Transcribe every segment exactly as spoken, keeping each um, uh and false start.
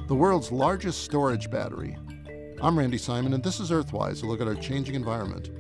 the world's largest storage battery. I'm Randy Simon, and this is Earthwise, a look at our changing environment.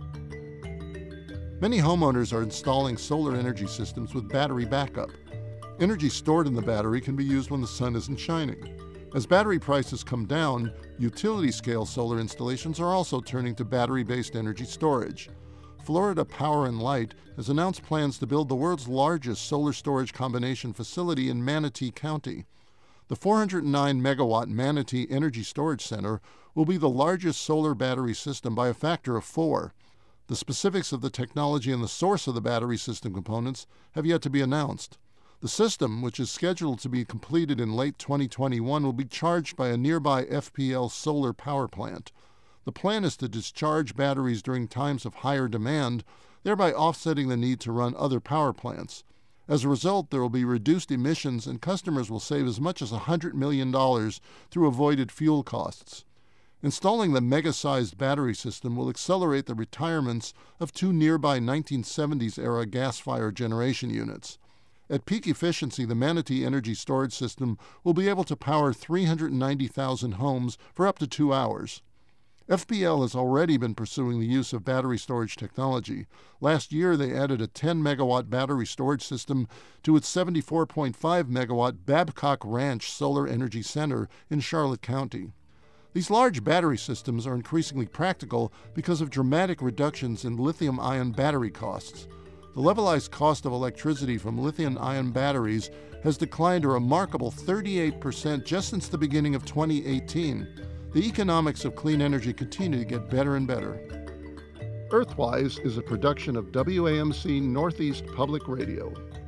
Many homeowners are installing solar energy systems with battery backup. Energy stored in the battery can be used when the sun isn't shining. As battery prices come down, utility-scale solar installations are also turning to battery-based energy storage. Florida Power and Light has announced plans to build the world's largest solar storage combination facility in Manatee County. The four hundred nine megawatt Manatee Energy Storage Center will be the largest solar battery system by a factor of four. The specifics of the technology and the source of the battery system components have yet to be announced. The system, which is scheduled to be completed in late twenty twenty-one, will be charged by a nearby F P L solar power plant. The plan is to discharge batteries during times of higher demand, thereby offsetting the need to run other power plants. As a result, there will be reduced emissions and customers will save as much as one hundred million dollars through avoided fuel costs. Installing the mega-sized battery system will accelerate the retirements of two nearby nineteen seventies-era gas-fired generation units. At peak efficiency, the Manatee Energy Storage System will be able to power three hundred ninety thousand homes for up to two hours. F P L has already been pursuing the use of battery storage technology. Last year, they added a ten megawatt battery storage system to its seventy-four point five megawatt Babcock Ranch Solar Energy Center in Charlotte County. These large battery systems are increasingly practical because of dramatic reductions in lithium-ion battery costs. The levelized cost of electricity from lithium-ion batteries has declined a remarkable thirty-eight percent just since the beginning of twenty eighteen. The economics of clean energy continue to get better and better. Earthwise is a production of W A M C Northeast Public Radio.